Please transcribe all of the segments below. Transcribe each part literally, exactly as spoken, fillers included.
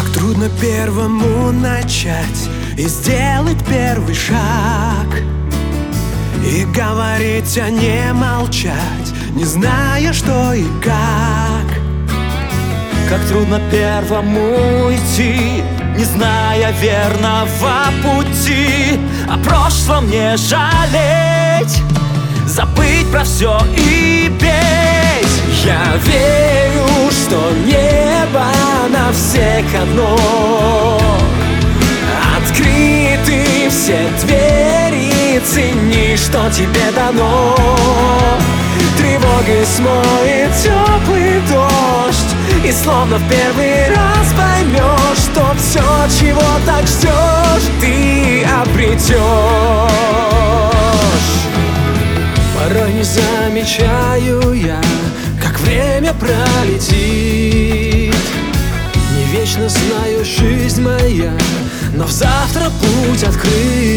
Трудно первому начать и сделать первый шаг, и говорить, а не молчать, не зная, что и как. Как трудно первому идти, не зная верного пути, о прошлом не жалеть, забыть про все и петь. Я верю, что небо на всех одно, открыты все двери, цени, что тебе дано. Тревогой смоет теплый дождь, и словно в первый раз поймешь, что все, чего так ждешь, ты обретешь. Порой не замечаю я, как время пролетит. Не вечно, знаю, жизнь моя, но в завтра путь открыт.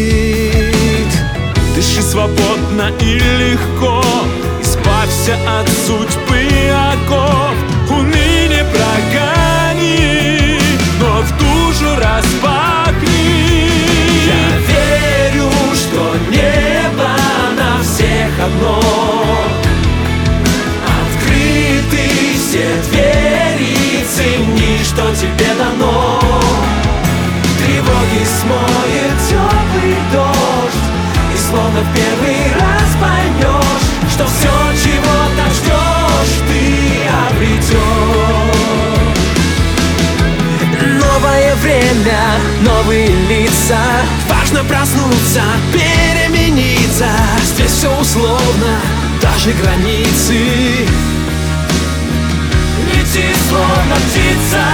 Дыши свободно и легко, избавься от судьбы оков. Уныние прогони, но в душу распахни. Я верю, что небо на всех одно, открыты все двери, цени, что тебе дано. Тревоги смоет теплый дождь, и словно в первый раз поймешь, что все, чего так ждешь, ты обретешь. Новое время, новые лица, важно проснуться, перемениться. Здесь все условно, даже границы. Лети, словно птица.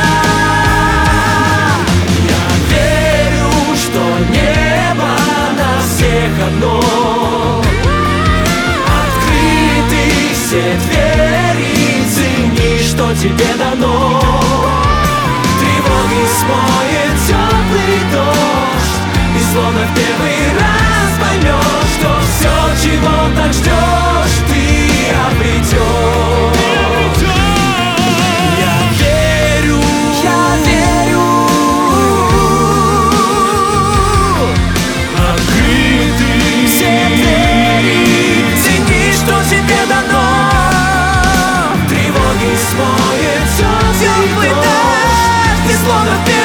Я верю, что небо на всех одно, открыты все двери, цени, что тебе дано. Тревоги смоет теплый дождь, и словно в первый раз поймешь, что все, чего так ждешь, ты обретешь. Я верю, я верю, открыты все двери, цени, что тебе дано. Тревоги смоет теплый дождь, и словно в